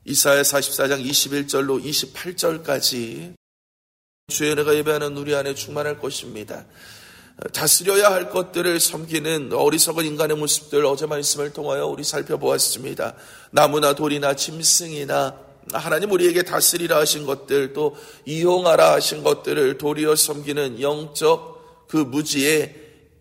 이사야 44장 21절로 28절까지 주의 은혜가 예배하는 우리 안에 충만할 것입니다. 다스려야 할 것들을 섬기는 어리석은 인간의 모습들 어제 말씀을 통하여 우리 살펴보았습니다. 나무나 돌이나 짐승이나 하나님 우리에게 다스리라 하신 것들, 또 이용하라 하신 것들을 도리어 섬기는 영적 그 무지의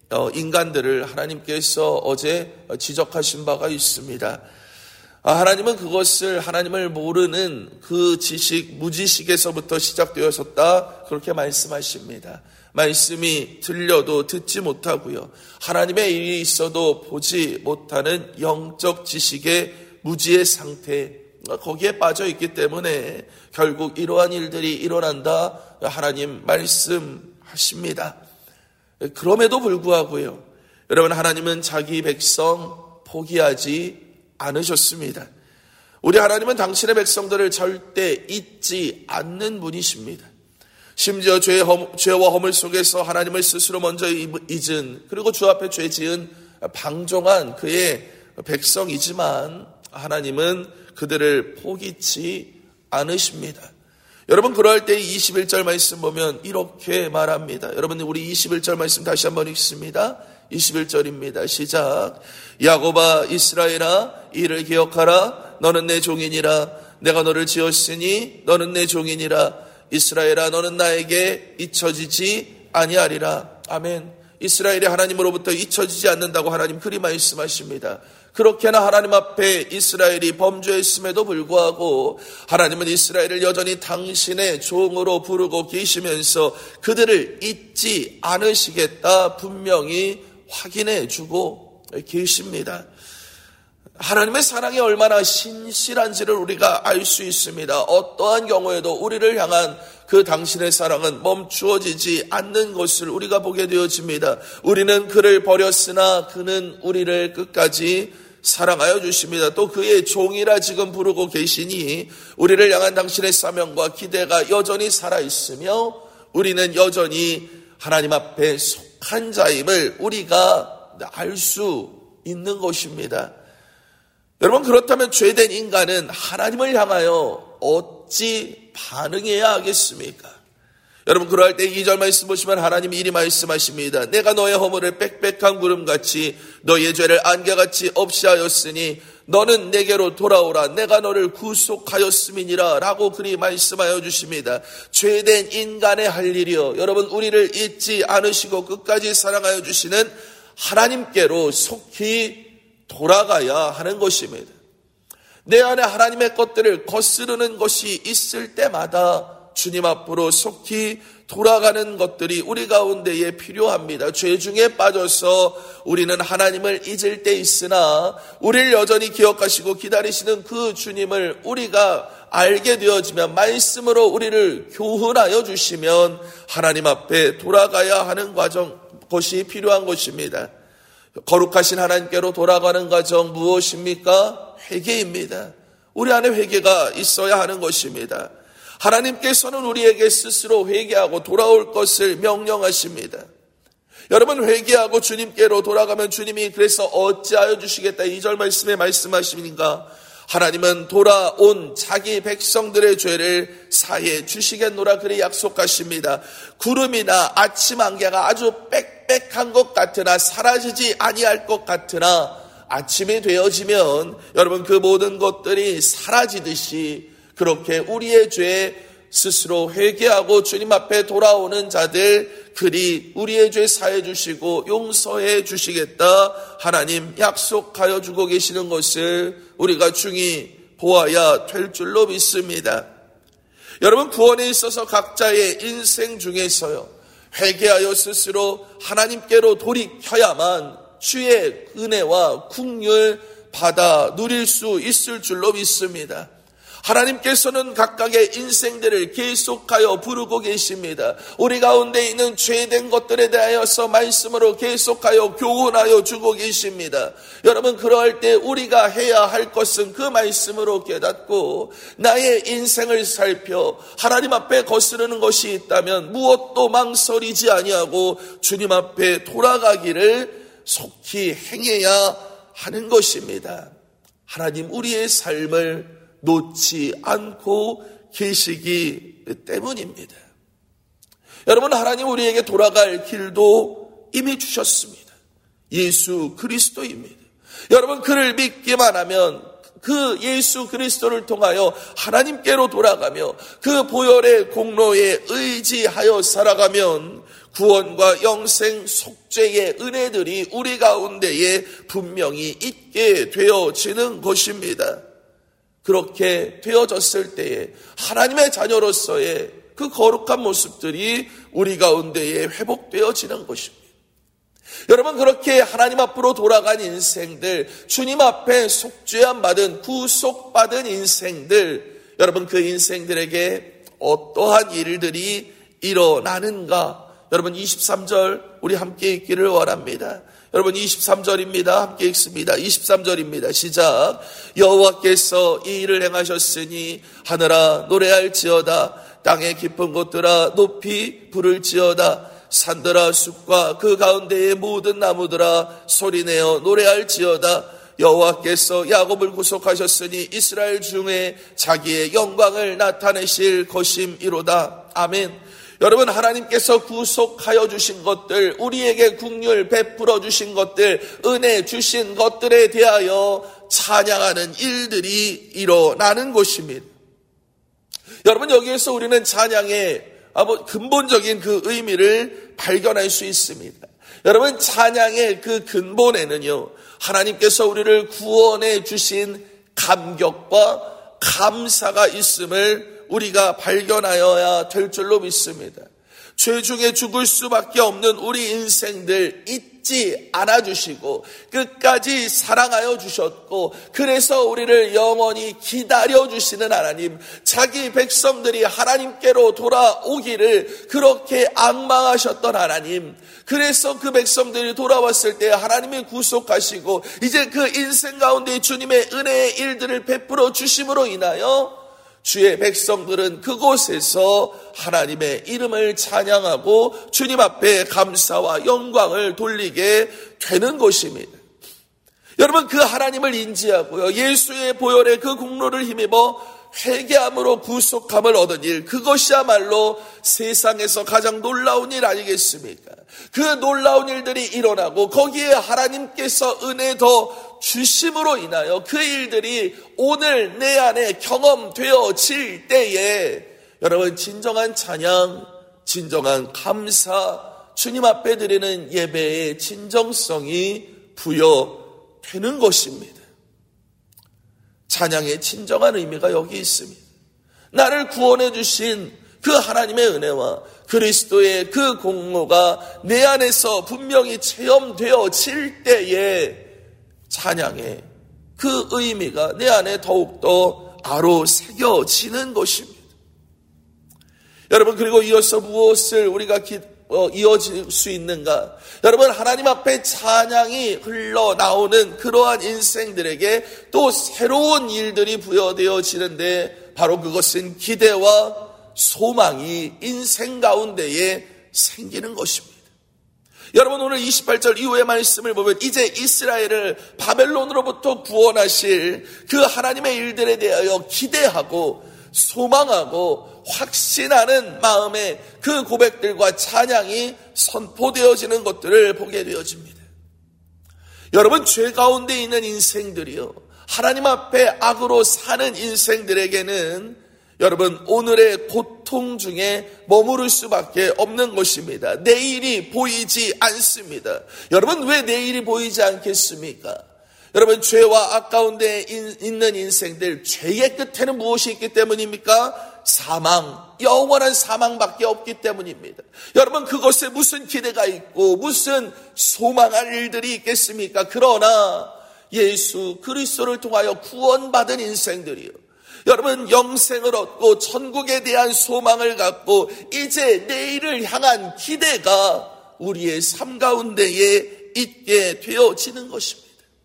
인간들을 하나님께서 어제 지적하신 바가 있습니다. 하나님은 그것을 하나님을 모르는 그 지식, 무지식에서부터 시작되었었다, 그렇게 말씀하십니다. 말씀이 들려도 듣지 못하고요, 하나님의 일이 있어도 보지 못하는 영적 지식의 무지의 상태, 거기에 빠져 있기 때문에 결국 이러한 일들이 일어난다 하나님 말씀하십니다. 그럼에도 불구하고요, 여러분, 하나님은 자기 백성 포기하지 않으셨습니다. 우리 하나님은 당신의 백성들을 절대 잊지 않는 분이십니다. 심지어 죄와 허물 속에서 하나님을 스스로 먼저 잊은, 그리고 주 앞에 죄 지은 방종한 그의 백성이지만 하나님은 그들을 포기치 않으십니다. 여러분, 그럴 때 21절 말씀 보면 이렇게 말합니다. 여러분, 우리 21절 말씀 다시 한번 읽습니다. 21절입니다. 시작. 야곱아, 이스라엘아, 이를 기억하라. 너는 내 종이니라. 내가 너를 지었으니 너는 내 종이니라. 이스라엘아, 너는 나에게 잊혀지지 아니하리라. 아멘. 이스라엘이 하나님으로부터 잊혀지지 않는다고 하나님 그리 말씀하십니다. 그렇게나 하나님 앞에 이스라엘이 범죄했음에도 불구하고 하나님은 이스라엘을 여전히 당신의 종으로 부르고 계시면서 그들을 잊지 않으시겠다 분명히 확인해 주고 계십니다. 하나님의 사랑이 얼마나 신실한지를 우리가 알 수 있습니다. 어떠한 경우에도 우리를 향한 그 당신의 사랑은 멈추어지지 않는 것을 우리가 보게 되어집니다. 우리는 그를 버렸으나 그는 우리를 끝까지 사랑하여 주십니다. 또 그의 종이라 지금 부르고 계시니 우리를 향한 당신의 사명과 기대가 여전히 살아있으며 우리는 여전히 하나님 앞에 속한 자임을 우리가 알 수 있는 것입니다. 여러분, 그렇다면 죄된 인간은 하나님을 향하여 어찌 반응해야 하겠습니까? 여러분, 그럴 때 2절 말씀 보시면 하나님이 이리 말씀하십니다. 내가 너의 허물을 빽빽한 구름같이 너의 죄를 안개같이 없이 하였으니 너는 내게로 돌아오라. 내가 너를 구속하였음이니라 라고 그리 말씀하여 주십니다. 죄된 인간의 할 일이요, 여러분, 우리를 잊지 않으시고 끝까지 사랑하여 주시는 하나님께로 속히 돌아가야 하는 것입니다. 내 안에 하나님의 것들을 거스르는 것이 있을 때마다 주님 앞으로 속히 돌아가는 것들이 우리 가운데에 필요합니다. 죄 중에 빠져서 우리는 하나님을 잊을 때 있으나 우리를 여전히 기억하시고 기다리시는 그 주님을 우리가 알게 되어지면, 말씀으로 우리를 교훈하여 주시면 하나님 앞에 돌아가야 하는 것이 필요한 것입니다. 거룩하신 하나님께로 돌아가는 과정 무엇입니까? 회개입니다. 우리 안에 회개가 있어야 하는 것입니다. 하나님께서는 우리에게 스스로 회개하고 돌아올 것을 명령하십니다. 여러분, 회개하고 주님께로 돌아가면 주님이 그래서 어찌하여 주시겠다 2절 말씀에 말씀하시니까 하나님은 돌아온 자기 백성들의 죄를 사해 주시겠노라 그리 약속하십니다. 구름이나 아침 안개가 아주 빽빽한 것 같으나 사라지지 아니할 것 같으나 아침이 되어지면 여러분, 그 모든 것들이 사라지듯이 그렇게 우리의 죄 스스로 회개하고 주님 앞에 돌아오는 자들 그리 우리의 죄 사해 주시고 용서해 주시겠다 하나님 약속하여 주고 계시는 것을 우리가 중히 보아야 될 줄로 믿습니다. 여러분, 구원에 있어서 각자의 인생 중에서요, 회개하여 스스로 하나님께로 돌이켜야만 주의 은혜와 긍휼 받아 누릴 수 있을 줄로 믿습니다. 하나님께서는 각각의 인생들을 계속하여 부르고 계십니다. 우리 가운데 있는 죄된 것들에 대하여서 말씀으로 계속하여 교훈하여 주고 계십니다. 여러분, 그럴 때 우리가 해야 할 것은 그 말씀으로 깨닫고 나의 인생을 살펴 하나님 앞에 거스르는 것이 있다면 무엇도 망설이지 아니하고 주님 앞에 돌아가기를 속히 행해야 하는 것입니다. 하나님, 우리의 삶을 놓지 않고 계시기 때문입니다. 여러분, 하나님 우리에게 돌아갈 길도 이미 주셨습니다. 예수 그리스도입니다. 여러분, 그를 믿기만 하면 그 예수 그리스도를 통하여 하나님께로 돌아가며 그 보혈의 공로에 의지하여 살아가면 구원과 영생 속죄의 은혜들이 우리 가운데에 분명히 있게 되어지는 것입니다. 그렇게 되어졌을 때에 하나님의 자녀로서의 그 거룩한 모습들이 우리 가운데에 회복되어지는 것입니다. 여러분, 그렇게 하나님 앞으로 돌아간 인생들, 주님 앞에 속죄함 받은, 구속받은 인생들, 여러분 그 인생들에게 어떠한 일들이 일어나는가? 여러분 23절 우리 함께 읽기를 원합니다. 여러분 23절입니다. 함께 읽습니다. 23절입니다. 시작. 여호와께서 이 일을 행하셨으니 하늘아 노래할지어다. 땅의 깊은 곳들아 높이 부를지어다. 산들아 숲과 그 가운데의 모든 나무들아 소리내어 노래할지어다. 여호와께서 야곱을 구속하셨으니 이스라엘 중에 자기의 영광을 나타내실 것임이로다. 아멘. 여러분, 하나님께서 구속하여 주신 것들, 우리에게 긍휼 베풀어 주신 것들, 은혜 주신 것들에 대하여 찬양하는 일들이 일어나는 것입니다. 여러분, 여기에서 우리는 찬양의 근본적인 그 의미를 발견할 수 있습니다. 여러분, 찬양의 그 근본에는요, 하나님께서 우리를 구원해 주신 감격과 감사가 있음을 우리가 발견하여야 될 줄로 믿습니다. 죄 중에 죽을 수밖에 없는 우리 인생들 잊지 않아주시고 끝까지 사랑하여 주셨고, 그래서 우리를 영원히 기다려주시는 하나님, 자기 백성들이 하나님께로 돌아오기를 그렇게 앙망하셨던 하나님, 그래서 그 백성들이 돌아왔을 때 하나님이 구속하시고 이제 그 인생 가운데 주님의 은혜의 일들을 베풀어 주심으로 인하여 주의 백성들은 그곳에서 하나님의 이름을 찬양하고 주님 앞에 감사와 영광을 돌리게 되는 것입니다. 여러분, 그 하나님을 인지하고요, 예수의 보혈의 그 공로를 힘입어 회개함으로 구속함을 얻은 일, 그것이야말로 세상에서 가장 놀라운 일 아니겠습니까? 그 놀라운 일들이 일어나고 거기에 하나님께서 은혜 더 주심으로 인하여 그 일들이 오늘 내 안에 경험되어질 때에 여러분, 진정한 찬양, 진정한 감사, 주님 앞에 드리는 예배의 진정성이 부여되는 것입니다. 찬양의 진정한 의미가 여기 있습니다. 나를 구원해 주신 그 하나님의 은혜와 그리스도의 그 공로가 내 안에서 분명히 체험되어질 때에 찬양의 그 의미가 내 안에 더욱더 아로새겨지는 것입니다. 여러분, 그리고 이어서 무엇을 우리가 이어질 수 있는가? 여러분, 하나님 앞에 찬양이 흘러나오는 그러한 인생들에게 또 새로운 일들이 부여되어지는데, 바로 그것은 기대와 소망이 인생 가운데에 생기는 것입니다. 여러분, 오늘 28절 이후의 말씀을 보면 이제 이스라엘을 바벨론으로부터 구원하실 그 하나님의 일들에 대하여 기대하고 소망하고 확신하는 마음의 그 고백들과 찬양이 선포되어지는 것들을 보게 되어집니다. 여러분, 죄 가운데 있는 인생들이요, 하나님 앞에 악으로 사는 인생들에게는 여러분, 오늘의 고통 중에 머무를 수밖에 없는 것입니다. 내일이 보이지 않습니다. 여러분, 왜 내일이 보이지 않겠습니까? 여러분, 죄와 악 가운데 있는 인생들, 죄의 끝에는 무엇이 있기 때문입니까? 사망, 영원한 사망밖에 없기 때문입니다. 여러분, 그것에 무슨 기대가 있고 무슨 소망할 일들이 있겠습니까? 그러나 예수 그리스도를 통하여 구원받은 인생들이요, 여러분, 영생을 얻고 천국에 대한 소망을 갖고 이제 내일을 향한 기대가 우리의 삶 가운데에 있게 되어지는 것입니다.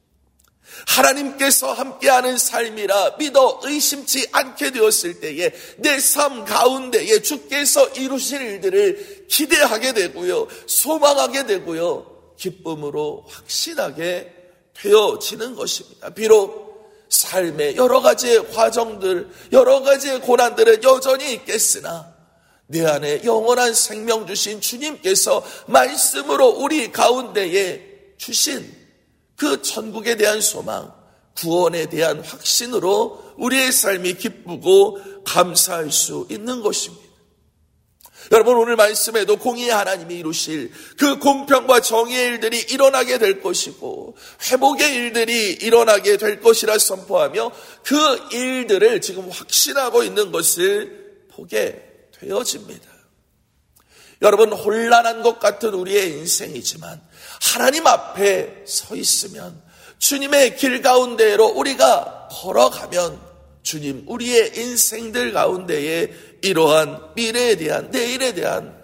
하나님께서 함께하는 삶이라 믿어 의심치 않게 되었을 때에 내 삶 가운데에 주께서 이루실 일들을 기대하게 되고요, 소망하게 되고요, 기쁨으로 확신하게 되어지는 것입니다. 비록 삶의 여러 가지의 과정들, 여러 가지의 고난들은 여전히 있겠으나 내 안에 영원한 생명 주신 주님께서 말씀으로 우리 가운데에 주신 그 천국에 대한 소망, 구원에 대한 확신으로 우리의 삶이 기쁘고 감사할 수 있는 것입니다. 여러분, 오늘 말씀에도 공의의 하나님이 이루실 그 공평과 정의의 일들이 일어나게 될 것이고 회복의 일들이 일어나게 될 것이라 선포하며 그 일들을 지금 확신하고 있는 것을 보게 되어집니다. 여러분, 혼란한 것 같은 우리의 인생이지만 하나님 앞에 서 있으면 주님의 길 가운데로 우리가 걸어가면 주님 우리의 인생들 가운데에 이러한 미래에 대한, 내일에 대한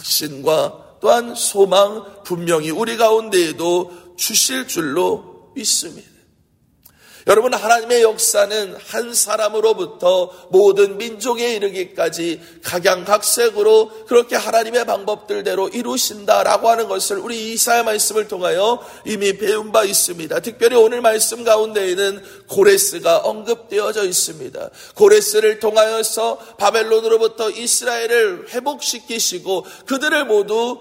확신과 또한 소망 분명히 우리 가운데에도 주실 줄로 믿습니다. 여러분, 하나님의 역사는 한 사람으로부터 모든 민족에 이르기까지 각양각색으로 그렇게 하나님의 방법들대로 이루신다라고 하는 것을 우리 이사야 말씀을 통하여 이미 배운 바 있습니다. 특별히 오늘 말씀 가운데에는 고레스가 언급되어져 있습니다. 고레스를 통하여서 바벨론으로부터 이스라엘을 회복시키시고 그들을 모두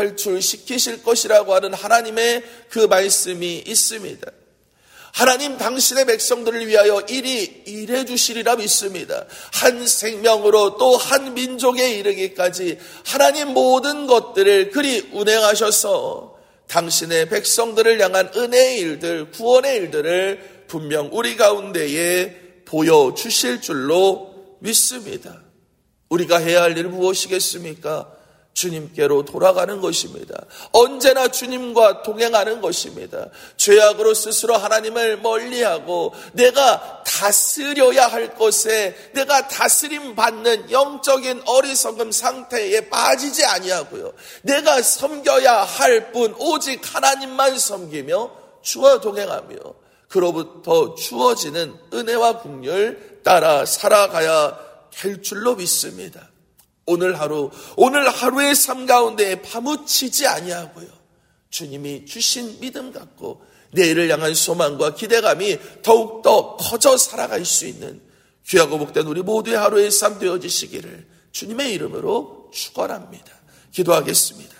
탈출시키실 것이라고 하는 하나님의 그 말씀이 있습니다. 하나님 당신의 백성들을 위하여 일이 일해 주시리라 믿습니다. 한 생명으로 또 한 민족에 이르기까지 하나님 모든 것들을 그리 운행하셔서 당신의 백성들을 향한 은혜의 일들, 구원의 일들을 분명 우리 가운데에 보여주실 줄로 믿습니다. 우리가 해야 할 일은 무엇이겠습니까? 주님께로 돌아가는 것입니다. 언제나 주님과 동행하는 것입니다. 죄악으로 스스로 하나님을 멀리하고 내가 다스려야 할 것에 내가 다스림 받는 영적인 어리석음 상태에 빠지지 아니하고요. 내가 섬겨야 할 뿐 오직 하나님만 섬기며 주와 동행하며 그로부터 주어지는 은혜와 긍휼 따라 살아가야 될 줄로 믿습니다. 오늘 하루의 삶 가운데 파묻히지 아니하고요. 주님이 주신 믿음 갖고 내일을 향한 소망과 기대감이 더욱더 커져 살아갈 수 있는 귀하고 복된 우리 모두의 하루의 삶 되어지시기를 주님의 이름으로 축원합니다. 기도하겠습니다.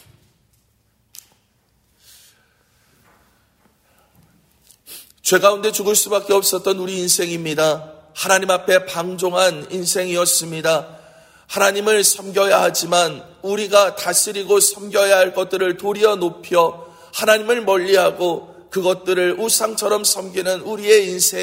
죄 가운데 죽을 수밖에 없었던 우리 인생입니다. 하나님 앞에 방종한 인생이었습니다. 하나님을 섬겨야 하지만 우리가 다스리고 섬겨야 할 것들을 도리어 높여 하나님을 멀리하고 그것들을 우상처럼 섬기는 우리의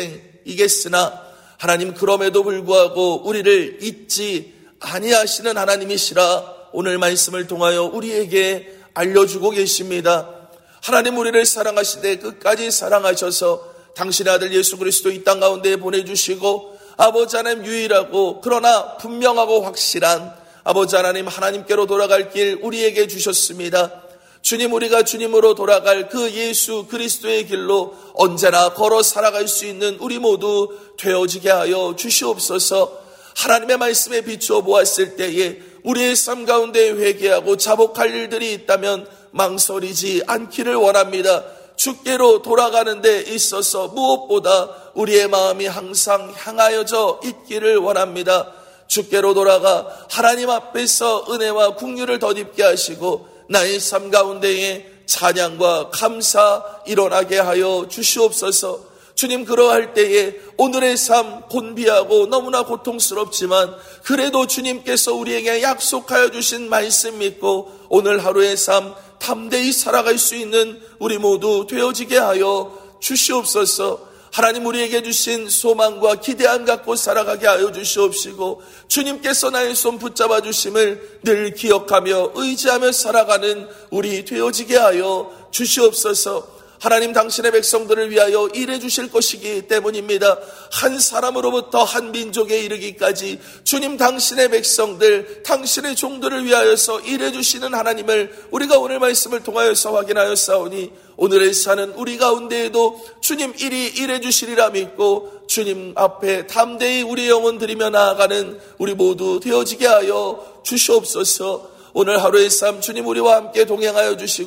인생이겠으나 하나님 그럼에도 불구하고 우리를 잊지 아니하시는 하나님이시라 오늘 말씀을 통하여 우리에게 알려주고 계십니다. 하나님 우리를 사랑하시되 끝까지 사랑하셔서 당신의 아들 예수 그리스도 이 땅 가운데 보내주시고 아버지 하나님 유일하고 그러나 분명하고 확실한 아버지 하나님 하나님께로 돌아갈 길 우리에게 주셨습니다. 주님 우리가 주님으로 돌아갈 그 예수 그리스도의 길로 언제나 걸어 살아갈 수 있는 우리 모두 되어지게 하여 주시옵소서. 하나님의 말씀에 비추어 보았을 때에 우리의 삶 가운데 회개하고 자복할 일들이 있다면 망설이지 않기를 원합니다. 주께로 돌아가는 데 있어서 무엇보다 우리의 마음이 항상 향하여져 있기를 원합니다. 주께로 돌아가 하나님 앞에서 은혜와 긍휼을 덧입게 하시고 나의 삶 가운데에 찬양과 감사 일어나게 하여 주시옵소서. 주님 그러할 때에 오늘의 삶 곤비하고 너무나 고통스럽지만 그래도 주님께서 우리에게 약속하여 주신 말씀 믿고 오늘 하루의 삶 담대히 살아갈 수 있는 우리 모두 되어지게 하여 주시옵소서. 하나님 우리에게 주신 소망과 기대함 갖고 살아가게 하여 주시옵시고 주님께서 나의 손 붙잡아 주심을 늘 기억하며 의지하며 살아가는 우리 되어지게 하여 주시옵소서. 하나님 당신의 백성들을 위하여 일해 주실 것이기 때문입니다. 한 사람으로부터 한 민족에 이르기까지 주님 당신의 백성들 당신의 종들을 위하여서 일해 주시는 하나님을 우리가 오늘 말씀을 통하여서 확인하여 싸우니 오늘의 사는 우리 가운데에도 주님 일이 일해 주시리라 믿고 주님 앞에 담대히 우리의 영혼 드리며 나아가는 우리 모두 되어지게 하여 주시옵소서. 오늘 하루의 삶 주님 우리와 함께 동행하여 주시고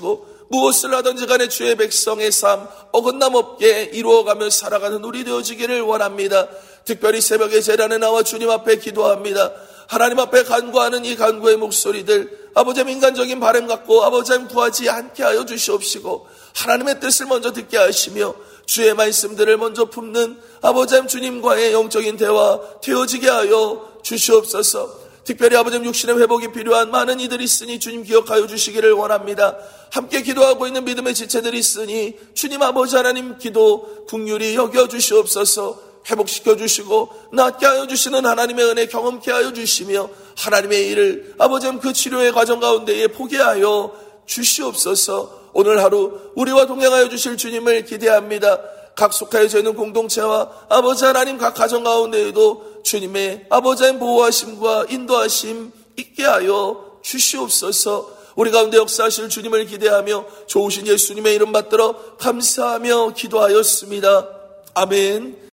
무엇을 하든지 간에 주의 백성의 삶 어긋남 없게 이루어가며 살아가는 우리 되어지기를 원합니다. 특별히 새벽에 제단에 나와 주님 앞에 기도합니다. 하나님 앞에 간구하는 이 간구의 목소리들 아버지 인간적인 바람 갖고 아버지 구하지 않게 하여 주시옵시고 하나님의 뜻을 먼저 듣게 하시며 주의 말씀들을 먼저 품는 아버지 주님과의 영적인 대화 되어지게 하여 주시옵소서. 특별히 아버지 육신의 회복이 필요한 많은 이들이 있으니 주님 기억하여 주시기를 원합니다. 함께 기도하고 있는 믿음의 지체들이 있으니 주님 아버지 하나님 기도 긍휼히 여겨 주시옵소서. 회복시켜 주시고 낫게 하여 주시는 하나님의 은혜 경험케 하여 주시며 하나님의 일을 아버지 그 치료의 과정 가운데에 포기하여 주시옵소서. 오늘 하루 우리와 동행하여 주실 주님을 기대합니다. 각 속하여져 있는 공동체와 아버지 하나님 각 가정 가운데에도 주님의 아버지 하나님 보호하심과 인도하심 있게 하여 주시옵소서. 우리 가운데 역사하실 주님을 기대하며 좋으신 예수님의 이름 받들어 감사하며 기도하였습니다. 아멘.